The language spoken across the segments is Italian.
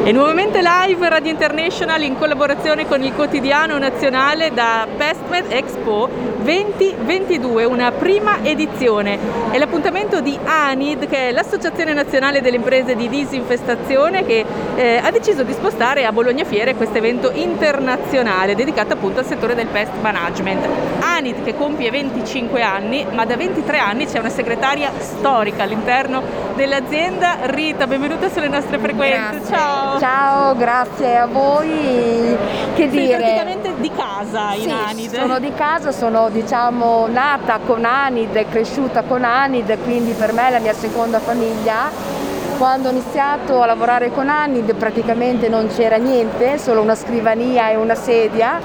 E nuovamente live Radio International in collaborazione con il quotidiano nazionale da PestMed Expo 2022, una prima edizione. È l'appuntamento di ANID, che è l'Associazione Nazionale delle Imprese di Disinfestazione, che ha deciso di spostare a Bologna Fiere questo evento internazionale dedicato appunto al settore del pest management. ANID che compie 25 anni, ma da 23 anni c'è una segretaria storica all'interno dell'azienda. Rita, benvenuta sulle nostre frequenze. Grazie. Ciao. Ciao, grazie a voi. Che Sei dire? praticamente di casa in Sì, ANID. sono di casa, sono nata con ANID, cresciuta con ANID, quindi per me è la mia seconda famiglia. Quando ho iniziato a lavorare con ANID praticamente non c'era niente, solo una scrivania e una sedia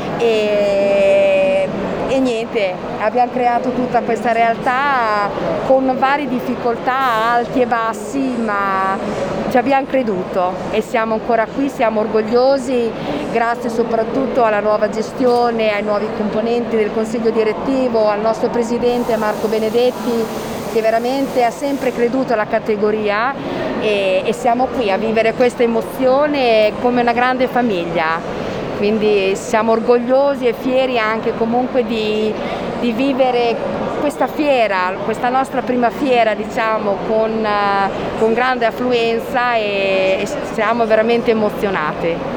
e niente, abbiamo creato tutta questa realtà con varie difficoltà, alti e bassi, ma ci abbiamo creduto e siamo ancora qui, siamo orgogliosi, grazie soprattutto alla nuova gestione, ai nuovi componenti del consiglio direttivo, al nostro presidente Marco Benedetti, che veramente ha sempre creduto alla categoria e siamo qui a vivere questa emozione come una grande famiglia. Quindi siamo orgogliosi e fieri anche comunque di vivere questa fiera, questa nostra prima fiera, diciamo, con grande affluenza e siamo veramente emozionati.